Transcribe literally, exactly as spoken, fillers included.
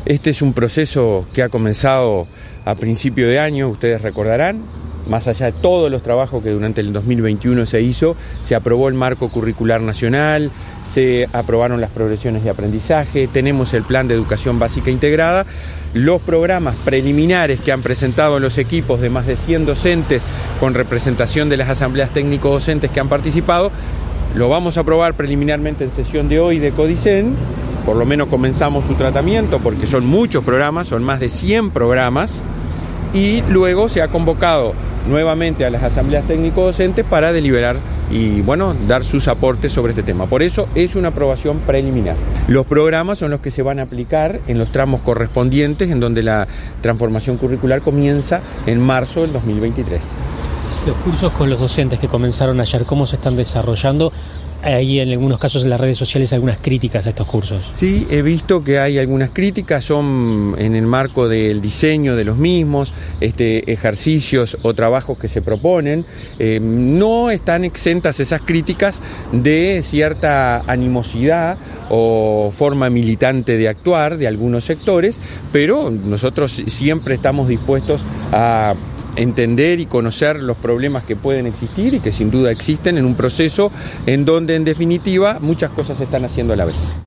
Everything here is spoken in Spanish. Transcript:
Este es un proceso que ha comenzado a principio de año, ustedes recordarán. Más allá de todos los trabajos que durante el dos mil veintiuno se hizo, se aprobó el marco curricular nacional, se aprobaron las progresiones de aprendizaje, tenemos el plan de educación básica integrada, los programas preliminares que han presentado los equipos de más de cien docentes con representación de las asambleas técnico-docentes que han participado, lo vamos a aprobar preliminarmente en sesión de hoy de Codicen. Por lo menos comenzamos su tratamiento porque son muchos programas, son más de cien programas, y luego se ha convocado nuevamente a las asambleas técnico-docentes para deliberar y, bueno, dar sus aportes sobre este tema. Por eso es una aprobación preliminar. Los programas son los que se van a aplicar en los tramos correspondientes, en donde la transformación curricular comienza en marzo del dos mil veintitrés. Los cursos con los docentes que comenzaron ayer, ¿cómo se están desarrollando? Hay en algunos casos en las redes sociales algunas críticas a estos cursos. Sí, he visto que hay algunas críticas, son en el marco del diseño de los mismos, este, ejercicios o trabajos que se proponen. Eh, no están exentas esas críticas de cierta animosidad o forma militante de actuar de algunos sectores, pero nosotros siempre estamos dispuestos a entender y conocer los problemas que pueden existir y que sin duda existen en un proceso en donde en definitiva muchas cosas se están haciendo a la vez.